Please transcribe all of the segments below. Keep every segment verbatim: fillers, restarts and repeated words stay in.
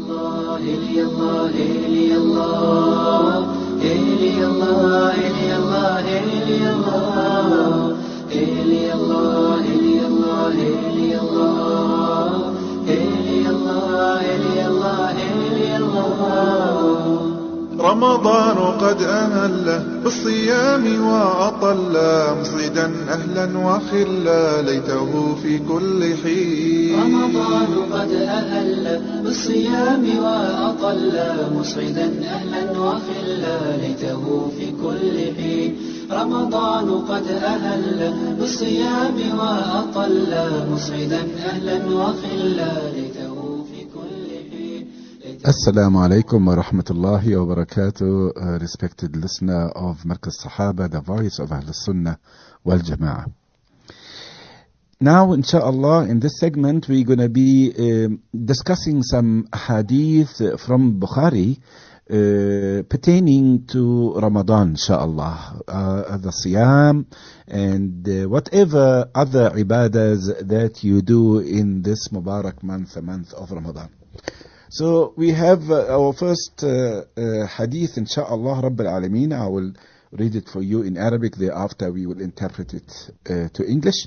رمضان قد أهل بالصيام وأطل مصيدا أهلا وخلا ليته في كل حين. رمضان قد أهل بالصيام وأطل مصيدا أهلا وخلا ليته في كل حين. رمضان قد أهل بالصيام وأطل مصيدا أهلا وخلا ليته في كل حين. Assalamu alaikum wa rahmatullahi wa barakatuh, uh, respected listener of Markaz Sahaba, the voice of Ahl Sunnah wal Jama'ah. Now, inshaAllah, in this segment, we're going to be um, discussing some hadith from Bukhari uh, pertaining to Ramadan, inshaAllah, uh, the Siyam, and uh, whatever other ibadas that you do in this Mubarak month, the month of Ramadan. So we have uh, our first uh, uh, hadith, inshaAllah Rabbil Alameen. I will read it for you in Arabic, thereafter we will interpret it uh, to English.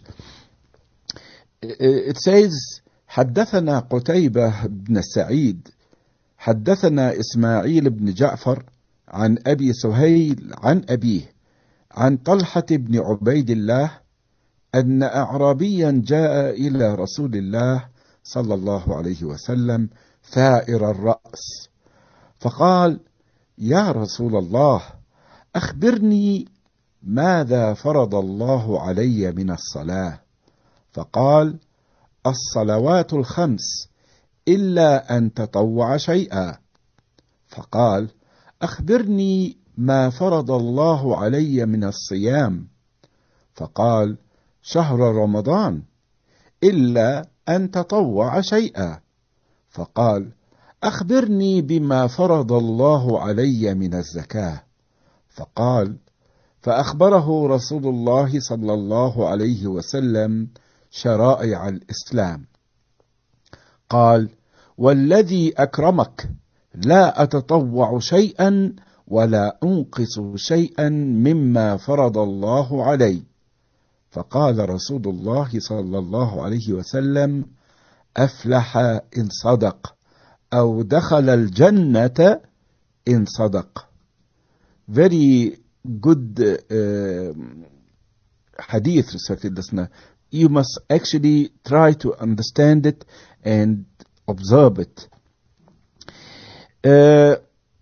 It says, حدثنا قتيبة بن سعيد حدثنا إسماعيل بن جعفر عن أبي سهيل عن أبيه عن طلحة بن عبيد الله أن أعرابيا جاء إلى رسول الله صلى الله عليه وسلم ثائر الرأس فقال: يا رسول الله، أخبرني ماذا فرض الله علي من الصلاة؟ فقال: الصلوات الخمس إلا أن تطوع شيئا. فقال: أخبرني ما فرض الله علي من الصيام؟ فقال: شهر رمضان إلا أن تطوع شيئا. فقال: أخبرني بما فرض الله علي من الزكاة. فقال: فأخبره رسول الله صلى الله عليه وسلم شرائع الإسلام. قال: والذي أكرمك لا أتطوع شيئا ولا أنقص شيئا مما فرض الله علي. فقال رسول الله صلى الله عليه وسلم: أفلح إن صدق أو دخل الجنة إن صدق. Very good uh, hadith, respected listener. You must actually try to understand it and observe it. Uh,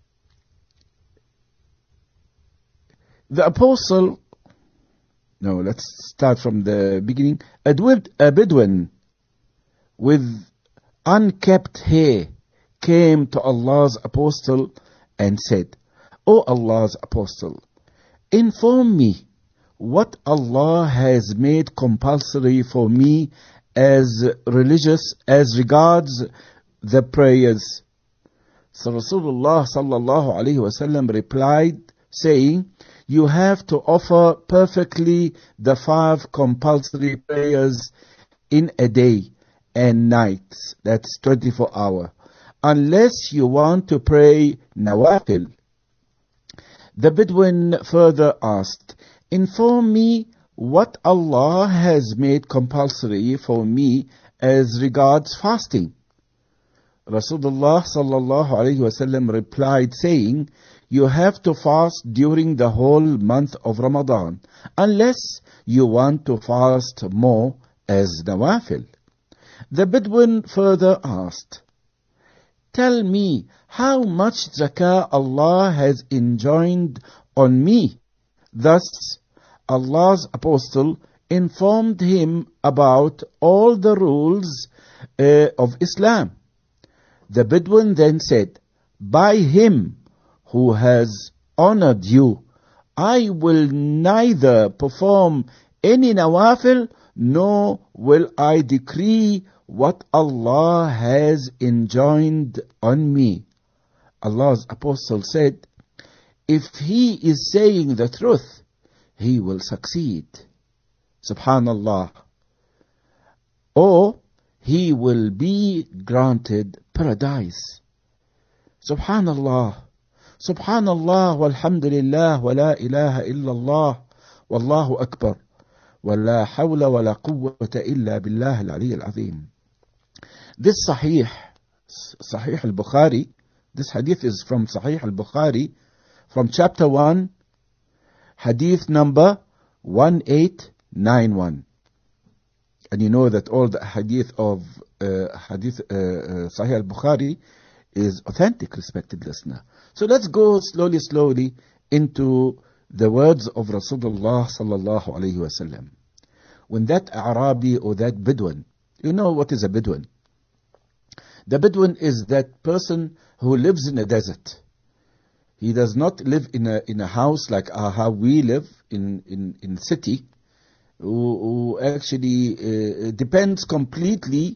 the apostle, no, let's start from the beginning. A Bedouin with unkept hair came to Allah's apostle and said, O Allah's apostle, inform me what Allah has made compulsory for me as religious as regards the prayers. So Rasulullah sallallahu alaihi wasallam replied saying, you have to offer perfectly the five compulsory prayers in a day and nights, that's twenty-four hour, unless you want to pray nawafil. The Bedouin further asked, inform me what Allah has made compulsory for me as regards fasting. Rasulullah sallallahu alaihi wasallam replied saying, you have to fast during the whole month of Ramadan, unless you want to fast more as nawafil. The Bedouin further asked, tell me how much zakah Allah has enjoined on me. Thus, Allah's apostle informed him about all the rules uh, of Islam. The Bedouin then said, by him who has honored you, I will neither perform any nawafil, nor will I decree what Allah has enjoined on me. Allah's apostle said, if he is saying the truth, he will succeed. Subhanallah. Or he will be granted paradise. Subhanallah, Subhanallah, walhamdulillah, wa la ilaha illallah, wallahu akbar, wa la hawla wa la quwwata illa billah al-ali al-azim. This Sahih, Sahih al-Bukhari, this hadith is from Sahih al-Bukhari, from chapter one, hadith number one eight nine one. And you know that all the hadith of uh, hadith uh, uh, Sahih al-Bukhari is authentic, respected listener. So let's go slowly, slowly into the words of Rasulullah sallallahu alayhi wa sallam. When that Arabi or that Bedouin, you know what is a Bedouin? The Bedouin is that person who lives in a desert. He does not live in a in a house like uh, how we live in in in city, who, who actually uh, depends completely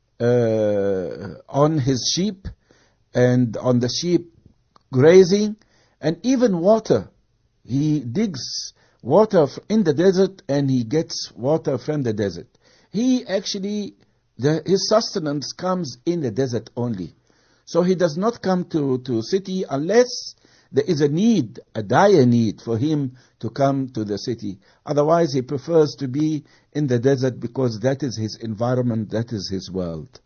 uh, on his sheep and on the sheep grazing and even water. He digs water in the desert and he gets water from the desert. He actually, the, his sustenance comes in the desert only. So he does not come to, to city unless there is a need, a dire need for him to come to the city. Otherwise he prefers to be in the desert because that is his environment, that is his world.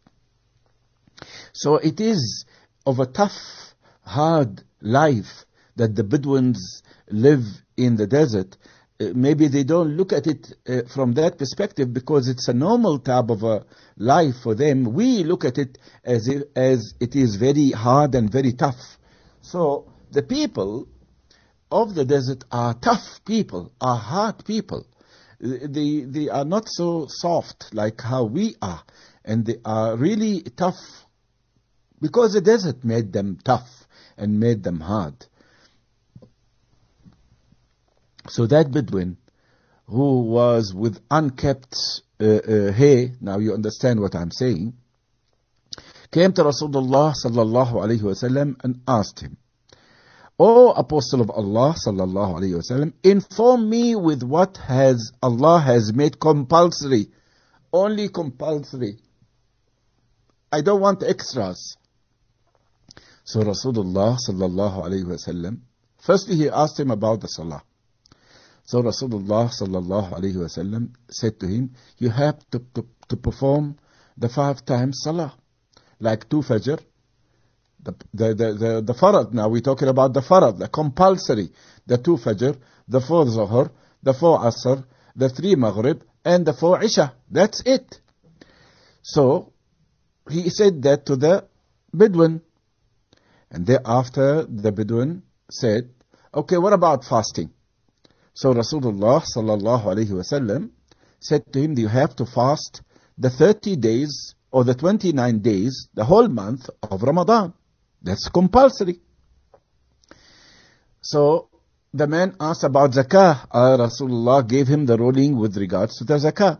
So it is of a tough, hard life that the Bedouins live in the desert. Uh, maybe they don't look at it uh, from that perspective because it's a normal type of a life for them. We look at it as if, as it is very hard and very tough. So the people of the desert are tough people, are hard people. They, they are not so soft like how we are. And they are really tough because the desert made them tough and made them hard. So that Bedouin who was with unkept uh, uh, hair, now you understand what I'm saying, came to Rasulullah sallallahu alayhi wa sallam and asked him, O Apostle of Allah sallallahu alayhi wa sallam, inform me with what has Allah has made compulsory, only compulsory. I don't want extras. So Rasulullah sallallahu alayhi wa sallam, firstly he asked him about the salah. So Rasulullah sallallahu alayhi wa sallam said to him, you have to, to, to perform the five times salah, like two fajr, the, the, the, the, the farad. Now we're talking about the farad, the compulsory, the two fajr, the four zuhr, the four asr, the three maghrib, and the four isha. That's it. So he said that to the Bedouin. And thereafter the Bedouin said, okay, what about fasting? So Rasulullah sallallahu alayhi wa sallam said to him, you have to fast the thirty days or the twenty-nine days, the whole month of Ramadan. That's compulsory. So the man asked about zakah. Uh, Rasulullah gave him the ruling with regards to the zakah.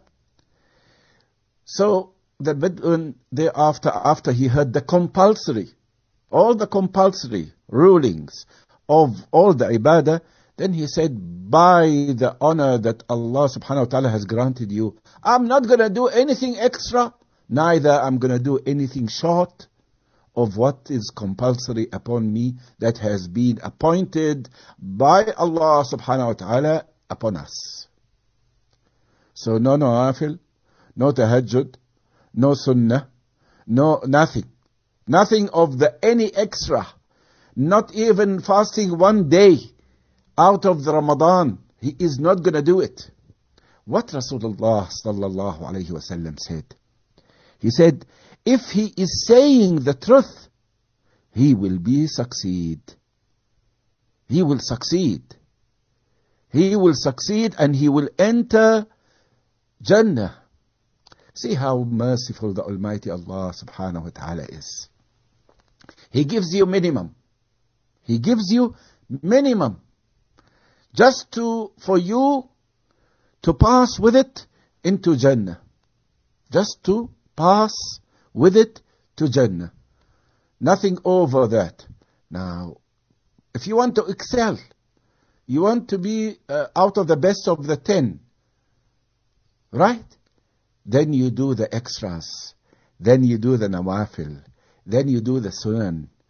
So the Bedouin thereafter, after he heard the compulsory, all the compulsory rulings of all the ibadah, then he said, by the honor that Allah subhanahu wa ta'ala has granted you, I'm not going to do anything extra, neither I'm going to do anything short of what is compulsory upon me that has been appointed by Allah subhanahu wa ta'ala upon us. So no nawafil, no tahajjud, no sunnah, no nothing. Nothing of the any extra. Not even fasting one day out of the Ramadan. He is not going to do it. What Rasulullah sallallahu alayhi wa sallam said? He said, if he is saying the truth, he will be succeed. He will succeed. He will succeed and he will enter Jannah. See how merciful the Almighty Allah subhanahu wa ta'ala is. He gives you minimum. He gives you minimum. Just to, for you to pass with it into Jannah. Just to pass with it to Jannah. Nothing over that. Now, if you want to excel, you want to be uh, out of the best of the ten, right? Then you do the extras. Then you do the nawafil. Then you do the sunan.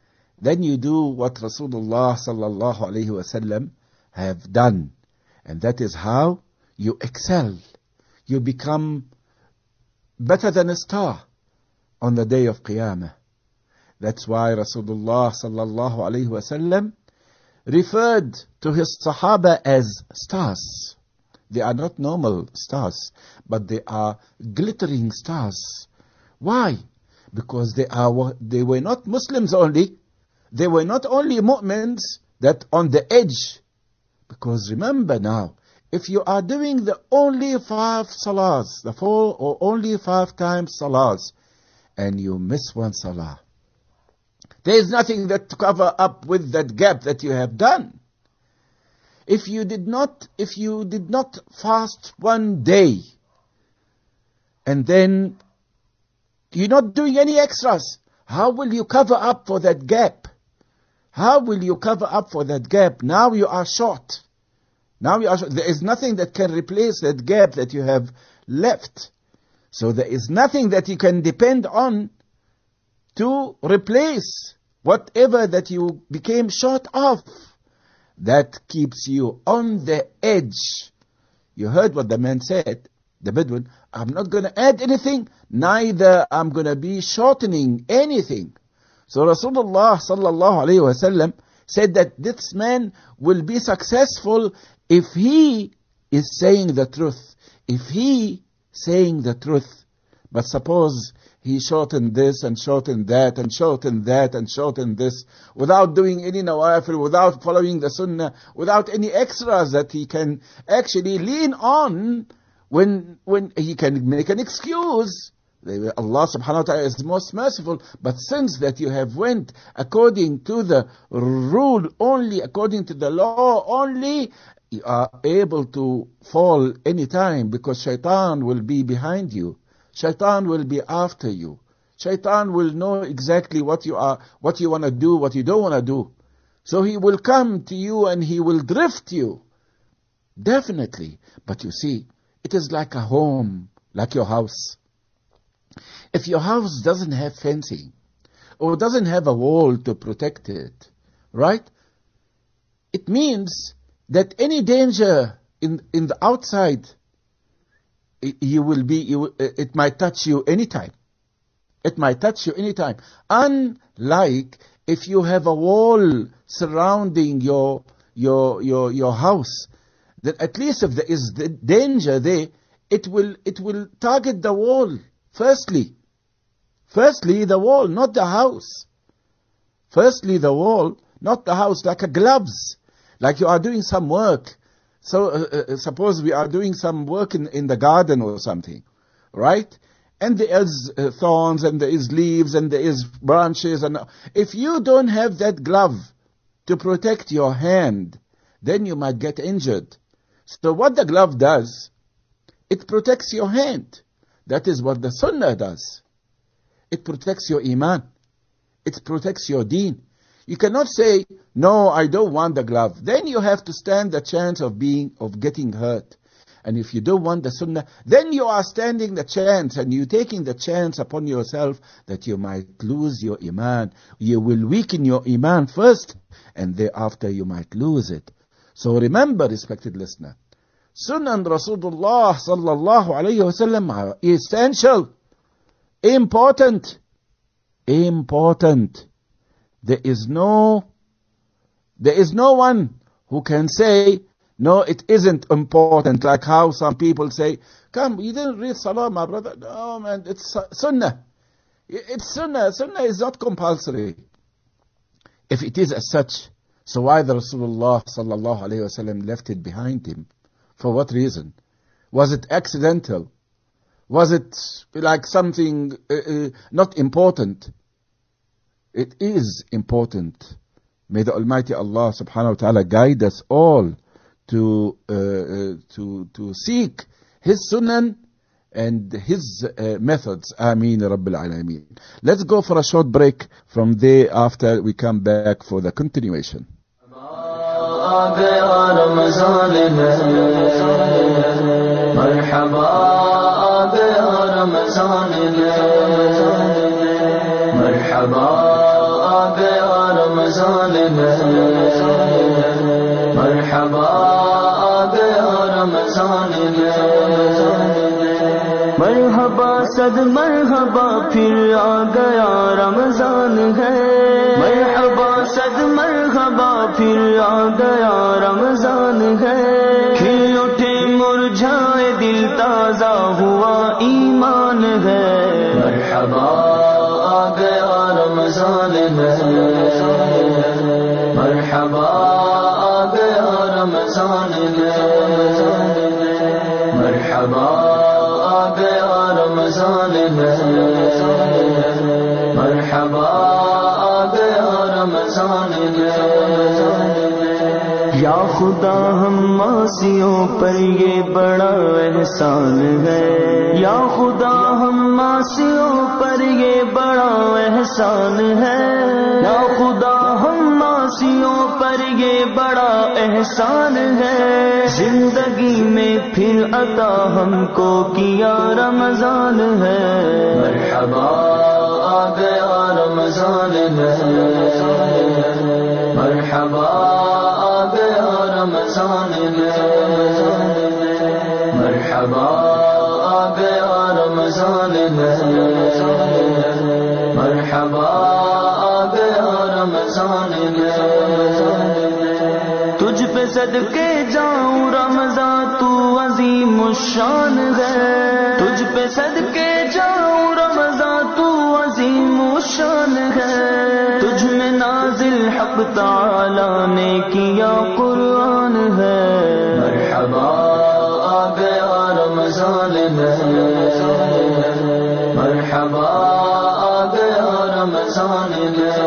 then you do what Rasulullah sallallahu alayhi wasallam have done. And that is how you excel. You become better than a star on the day of Qiyamah. That's why Rasulullah sallallahu alayhi wasallam referred to his Sahaba as stars. They are not normal stars, but they are glittering stars. Why? Because they are they were not Muslims only. They were not only mu'mins that on the edge. Because remember now, if you are doing the only five salahs, the four or only five times salahs, and you miss one salah, there is nothing that to cover up with that gap that you have done. If you did not, if you did not fast one day, and then you're not doing any extras, how will you cover up for that gap? How will you cover up for that gap? Now you are short. Now you are short. There is nothing that can replace that gap that you have left. So there is nothing that you can depend on to replace whatever that you became short of. That keeps you on the edge. You heard what the man said, the Bedouin. I'm not going to add anything, neither I'm going to be shortening anything. So Rasulullah sallallahu alayhi wasallam said that this man will be successful if he is saying the truth. If he saying the truth. But suppose he shortened this and shortened that and shortened that and shortened this without doing any nawafil, without following the sunnah, without any extras that he can actually lean on when when he can make an excuse. Allah subhanahu wa ta'ala is most merciful, but since that you have went according to the rule only, according to the law only, you are able to fall anytime because shaitan will be behind you. Shaitan will be after you. Shaitan will know exactly what you are, what you want to do, what you don't want to do. So he will come to you and he will drift you. Definitely. But you see, it is like a home, like your house. If your house doesn't have fencing, or doesn't have a wall to protect it, right? It means that any danger in, in the outside, you will be, you, it might touch you anytime. It might touch you anytime. Unlike if you have a wall surrounding your, your, your, your house, then at least if there is the danger there, it will, it will target the wall. Firstly, firstly the wall, not the house. Firstly the wall, not the house, like a gloves. Like you are doing some work. So uh, uh, suppose we are doing some work in, in the garden or something, right? And there is uh, thorns and there is leaves and there is branches. And if you don't have that glove to protect your hand, then you might get injured. So what the glove does, it protects your hand. That is what the sunnah does. It protects your iman. It protects your deen. You cannot say, no, I don't want the glove. Then you have to stand the chance of being, of getting hurt. And if you don't want the sunnah, then you are standing the chance and you taking the chance upon yourself that you might lose your iman. You will weaken your iman first and thereafter you might lose it. So remember, respected listener, Sunnah and Rasulullah sallallahu alayhi wasallam are essential, important, important. There is no, there is no one who can say, no, it isn't important, like how some people say, come, you didn't read Salah, my brother. No, man, it's Sunnah. It's Sunnah. Sunnah is not compulsory. If it is as such, so why the Rasulullah sallallahu alayhi wasallam left it behind him? For what reason? Was it accidental? Was it like something uh, uh, not important? It is important. May the Almighty Allah subhanahu wa ta'ala guide us all to uh, uh, to to seek His sunnah and His uh, methods. Ameen Rabbil Alameen. Let's go for a short break. From there, after we come back for the continuation. مرحبا مرحبا آ گیا رمضان مرحبا صد مرحبا پھر آ گیا رمضان ہے مرحبا صد مرحبا پھر آ گیا رمضان ہے کھل اٹھے مرجھائے دل تازہ ہوا ایمان ہے مرحبا آ گیا رمضان ہے مرحبا آ گیا رمضان ہے مرحبا آ گیا رمضان ہے مرحبا آ گیا رمضان ہے یا خدا ہم معصیوں پر یہ بڑا احسان ہے یا خدا ہم معصیوں پر یہ بڑا احسان ہے یا خدا ہم معصیوں پر یہ بڑا احسان ہے زندگی میں پھر عطا ہم کو کیا رمضان ہے مرحبا آ گیا رمضان ہے مرحبا آ گیا رمضان ہے مرحبا آ گیا رمضان ہے مرحبا آ گیا رمضان ہے تجھ پہ صدقے جاؤں رمضان تو عظیم الشان ہے تجھ پہ صدقے جاؤں رمضان تو عظیم الشان ہے تجھ میں نازل حق تعالی نے کیا قرآن ہے مرحبا آ گیا رمضان ہے مرحبا آ گیا رمضان ہے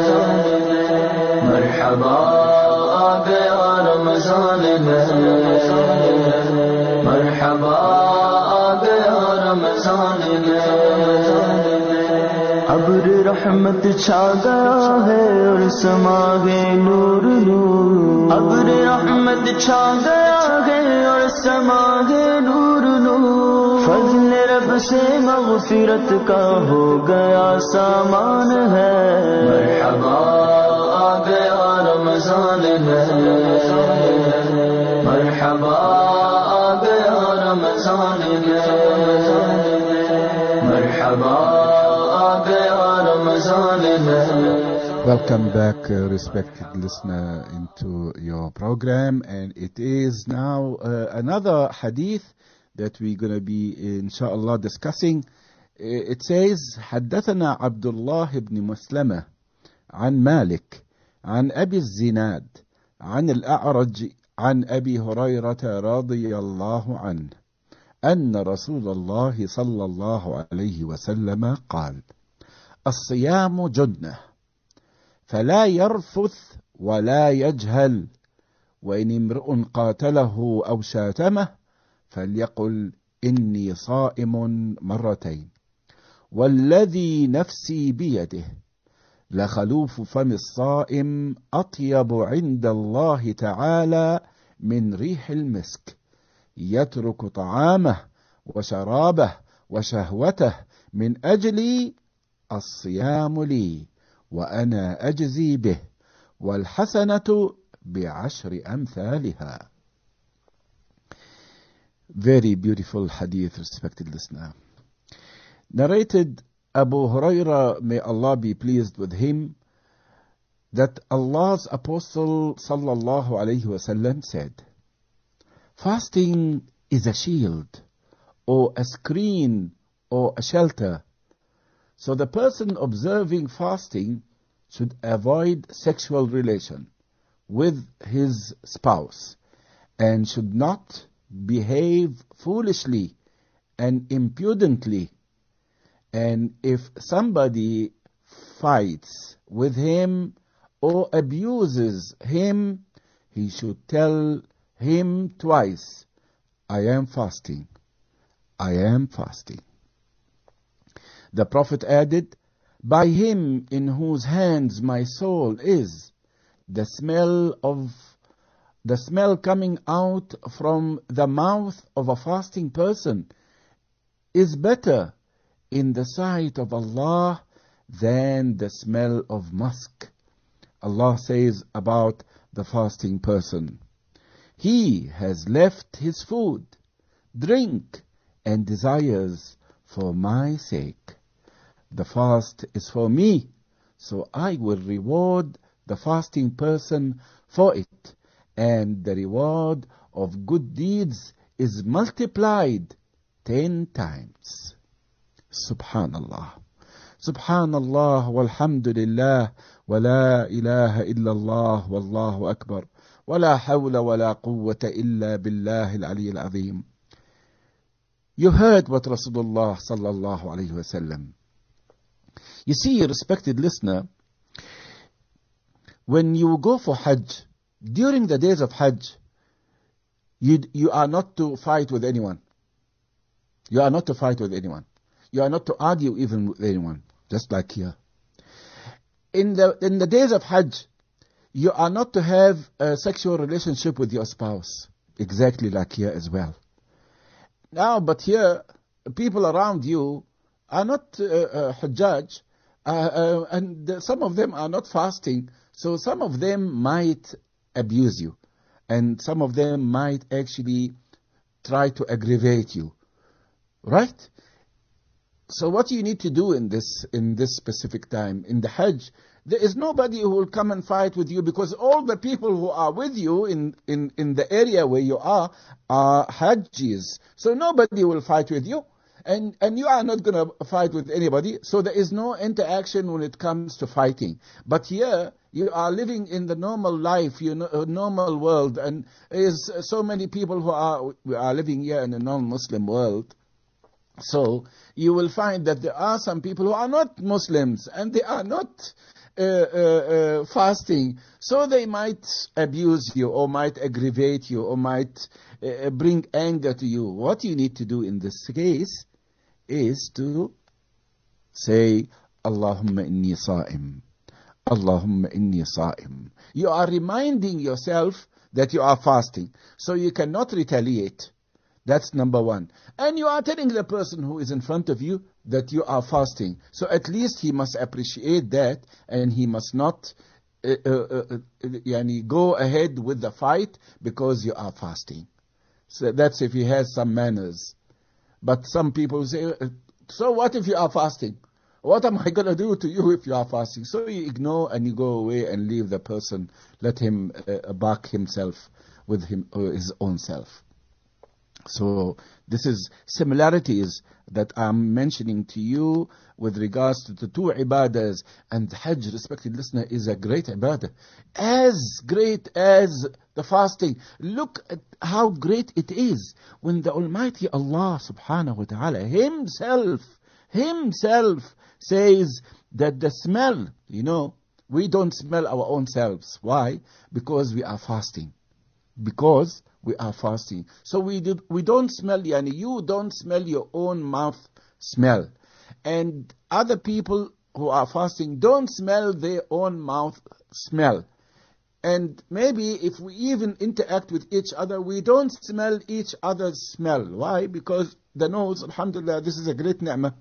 مرحبا آ گیا رمضان ہے مرحبا آ گیا رمضان ہے ابر رحمت چھا گیا ہے اور سما گئے نور نور ابر رحمت چھا گیا ہے اور سما گئے نور نور فضل رب سے مغفرت کا ہو گیا سامان ہے مرحبا آ گیا رمضان ہے مرحبا آ گیا رمضان ہے مرحبا آ گیا رمضان ہے Welcome back, uh, respected listener, into your program. And it is now uh, another hadith that we're going to be, inshallah, discussing. It says, حدثنا عبد الله بن مسلمة عن مالك عن أبي الزناد عن الأعرج عن أبي هريرة رضي الله عنه أن رسول الله صلى الله عليه وسلم قال الصيام جنة فلا يرفث ولا يجهل وإن امرؤ قاتله أو شاتمه فليقل إني صائم مرتين والذي نفسي بيده لخلوف فم الصائم أطيب عند الله تعالى من ريح المسك يترك طعامه وشرابه وشهوته من أجل الصيام لي وأنا أجزي به والحسنة بعشر أمثالها. Very beautiful hadith, respected listener. Narrated Abu Huraira, may Allah be pleased with him, that Allah's Apostle sallallahu alayhi wasallam said, fasting is a shield or a screen or a shelter. So the person observing fasting should avoid sexual relation with his spouse and should not behave foolishly and impudently. And if somebody fights with him or abuses him, he should tell him twice, I am fasting, I am fasting. The Prophet added, by him in whose hands my soul is, the smell of the smell coming out from the mouth of a fasting person is better in the sight of Allah than the smell of musk. Allah says about the fasting person, he has left his food, drink, and desires for my sake. The fast is for me, so I will reward the fasting person for it, and the reward of good deeds is multiplied ten times. Subhanallah. Subhanallah walhamdulillah wa la ilaha illallah wallahu akbar wa la hawla wa la quwwata illa billahi al-ali al-azim. You heard what Rasulullah sallallahu alayhi wa sallam. You see, respected listener, when you go for Hajj, during the days of Hajj, you, you are not to fight with anyone. You are not to fight with anyone. You are not to argue even with anyone, just like here. In the, in the days of Hajj, you are not to have a sexual relationship with your spouse, exactly like here as well. Now, but here, people around you are not uh, uh, Hajjaj, uh, uh, and some of them are not fasting, so some of them might abuse you, and some of them might actually try to aggravate you, right? So what you need to do in this in this specific time, in the Hajj, there is nobody who will come and fight with you, because all the people who are with you in, in, in the area where you are are Hajjis. So nobody will fight with you, and, and you are not going to fight with anybody, so there is no interaction when it comes to fighting. But here, you are living in the normal life, you know, a normal world, and there is so many people who are, we are living here in a non-Muslim world. So you will find that there are some people who are not Muslims, and they are not uh, uh, uh, fasting, so they might abuse you, or might aggravate you, or might uh, bring anger to you. What you need to do in this case is to say, Allahumma inni sa'im. Allahumma inni sa'im. You are reminding yourself that you are fasting, so you cannot retaliate. That's number one. And you are telling the person who is in front of you that you are fasting. So at least he must appreciate that, and he must not uh, uh, uh, yani go ahead with the fight because you are fasting. So that's if he has some manners. But some people say, so what if you are fasting? What am I going to do to you if you are fasting? So you ignore and you go away and leave the person. Let him uh, back himself with him, uh, his own self. So this is similarities that I'm mentioning to you with regards to the two ibadahs. And Hajj, respected listener, is a great ibadah. As great as the fasting. Look at how great it is when the Almighty Allah subhanahu wa ta'ala himself, himself says that the smell, you know, we don't smell our own selves. Why? Because we are fasting. Because we are fasting. So we do, we don't smell, yani you don't smell your own mouth smell. And other people who are fasting don't smell their own mouth smell. And maybe if we even interact with each other, we don't smell each other's smell. Why? Because the nose, alhamdulillah, this is a great ni'mah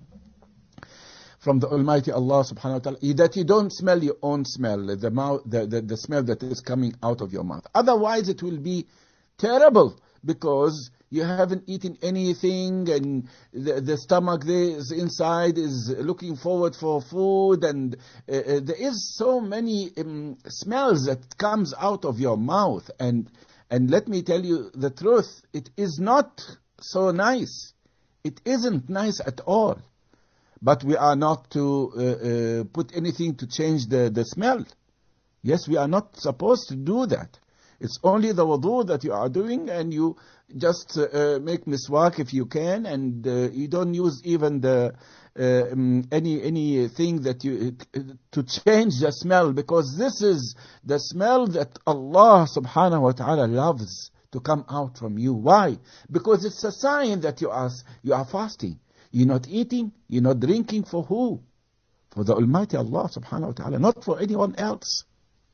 from the Almighty Allah subhanahu wa ta'ala, that you don't smell your own smell, the, mouth, the, the, the smell that is coming out of your mouth. Otherwise it will be terrible, because you haven't eaten anything, and the, the stomach there is inside is looking forward for food, and uh, uh, there is so many um, smells that comes out of your mouth. And and let me tell you the truth, it is not so nice. It isn't nice at all. But we are not to uh, uh, put anything to change the, the smell. Yes, we are not supposed to do that. It's only the wudu that you are doing, and you just uh, make miswak if you can, and uh, you don't use even the uh, um, any anything that you uh, to change the smell, because this is the smell that Allah subhanahu wa ta'ala loves to come out from you. Why? Because it's a sign that you are you are fasting. You're not eating, you're not drinking for who? For the Almighty Allah subhanahu wa ta'ala, not for anyone else.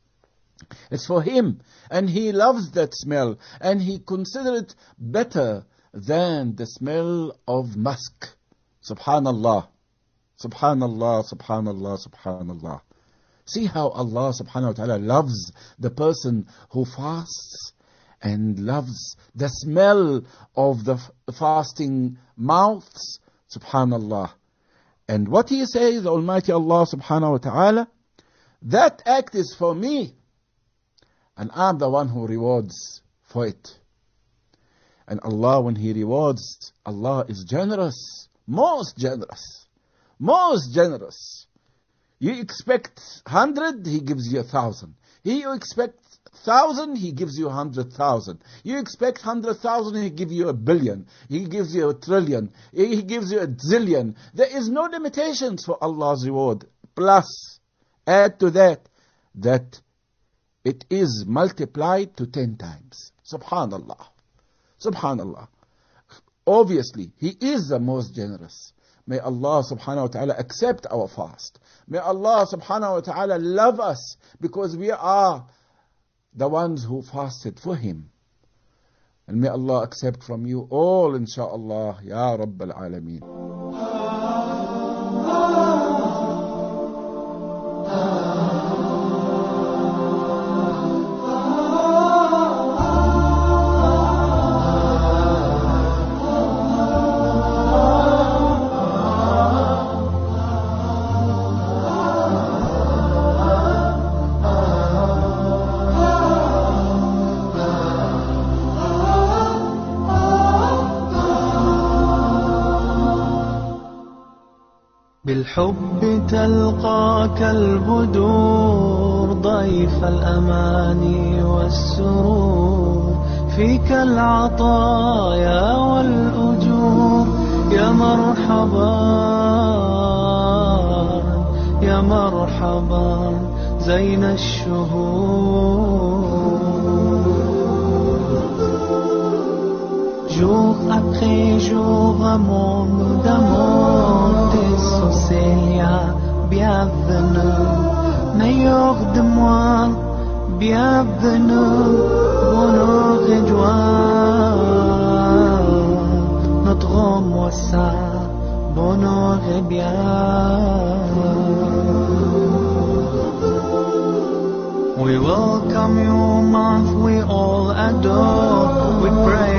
It's for Him, and He loves that smell, and He considers it better than the smell of musk. Subhanallah, Subhanallah, Subhanallah, Subhanallah. See how Allah subhanahu wa ta'ala loves the person who fasts and loves the smell of the fasting mouths. Subhanallah. And what He says, Almighty Allah subhanahu wa ta'ala, that act is for me, and I'm the one who rewards for it. And Allah, when He rewards, Allah is generous, most generous, most generous. You expect hundred, He gives you a thousand. You expect thousand, He gives you a hundred thousand. You expect hundred thousand, He gives you a billion. He gives you a trillion. He gives you a zillion. There is no limitations for Allah's reward. Plus, add to that, that it is multiplied to ten times. Subhanallah. Subhanallah. Obviously, He is the most generous. May Allah subhanahu wa ta'ala accept our fast. May Allah subhanahu wa ta'ala love us because we are the ones who fasted for Him. And may Allah accept from you all, insha'Allah, Ya Rabbal Alameen. بالحب تلقاك البدور ضيف الأماني والسرور فيك العطايا والأجور يا مرحبا يا مرحبا Zain الشهور. Jour après jour, mon d'amour, tes Célia, bienvenue, meilleur de moi, bienvenue, bonheur et joie, notre moi ça, bonheur et bien. We welcome your month, we all adore, we pray